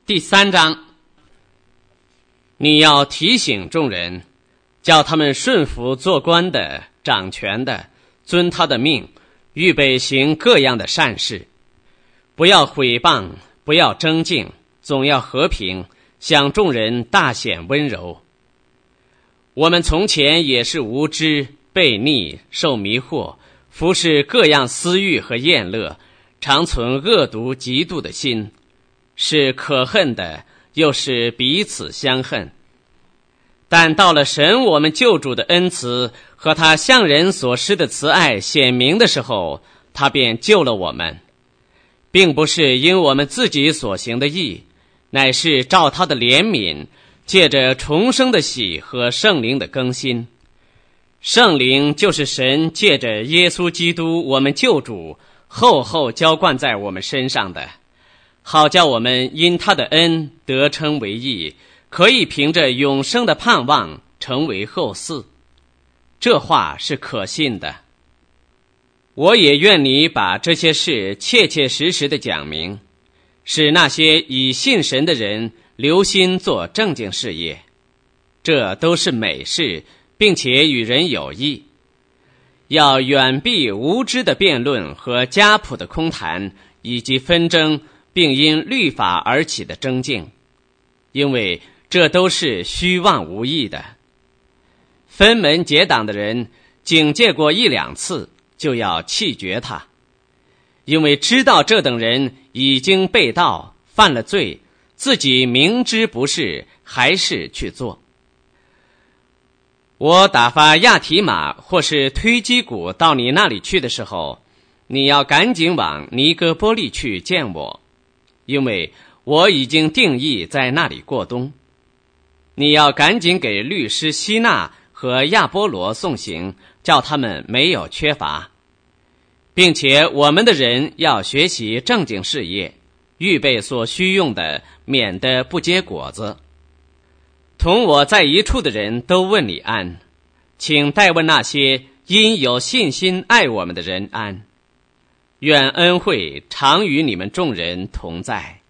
第3章，你要提醒众人，叫他们顺服做官的、掌权的，遵他的命，预备行各样的善事，不要毁谤，不要争竞，总要和平，向众人大显温柔。我们从前也是无知、悖逆、受迷惑，服侍各样私欲和厌乐，常存恶毒嫉妒的心，是可恨的，又是彼此相恨。但到了神我们救主的恩慈和他向人所施的慈爱显明的时候，他便救了我们，并不是因我们自己所行的义，乃是照他的怜悯，借着重生的喜和圣灵的更新。圣灵就是神借着耶稣基督我们救主厚厚浇灌在我们身上的，好叫我们因他的恩得称为义，可以凭着永生的盼望成为后嗣。这话是可信的。我也愿你把这些事切切实实地讲明，使那些以信神的人留心做正经事业，这都是美事，并且与人有益。要远避无知的辩论和家谱的空谈，以及纷争，并因律法而起的争竞，因为这都是虚妄无益的。分门结党的人，警戒过1、2次，就要弃绝他，因为知道这等人已经被盗，犯了罪，自己明知不是，还是去做。我打发亚提马或是推基古到你那里去的时候，你要赶紧往尼哥波利去见我，因为我已经定义在那里过冬。你要赶紧给律师希纳和亚波罗送行，叫他们没有缺乏，并且我们的人要学习正经事业，预备所需用的，免得不结果子。同我在一处的人都问你安，请代问那些因有信心爱我们的人安。愿恩惠常与你们众人同在。